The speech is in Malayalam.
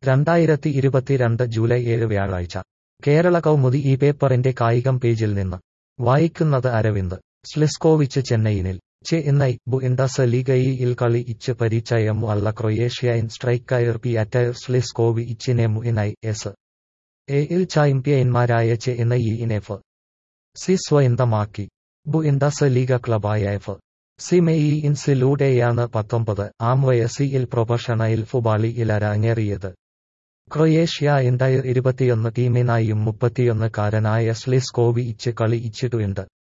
2022 ജൂലൈ 7 വ്യാഴാഴ്ച കേരള കൗമുദി ഈ പേപ്പറിന്റെ കായികം പേജിൽ നിന്ന് വായിക്കുന്നത് അരവിന്ദ്. സ്ലിസ്കോവിച്ച് ചെന്നൈയിനിൽ ചെന്നൈ ബുഇൻഡസ് ലീഗയിൽ കളിച്ച് പരിചയം ഉള്ള ക്രൊയേഷ്യൻ സ്ട്രൈക്കർ പീറ്റർ സ്ലിസ്കോവിച്ചിനെ മുന്നൈ എസ് എയിൽ ചാമ്പ്യന്മാരായ ചെന്നൈയിൻ എഫ് സി സ്വന്തമാക്കി. ബുഇൻഡസ് ലീഗ ക്ലബായ എഫ് സി മെയിൻസിലൂടെയാണ് 19-ആം വയസ്സിൽ പ്രൊഫഷണൽ ഫുട്ബോളിൽ അരങ്ങേറിയത്. ക്രൊയേഷ്യ അണ്ടർ 21 ടീമിനായും 31-കാരനായ സ്ലിസ്കോവിച്ച് കളിച്ചിട്ടുണ്ട്.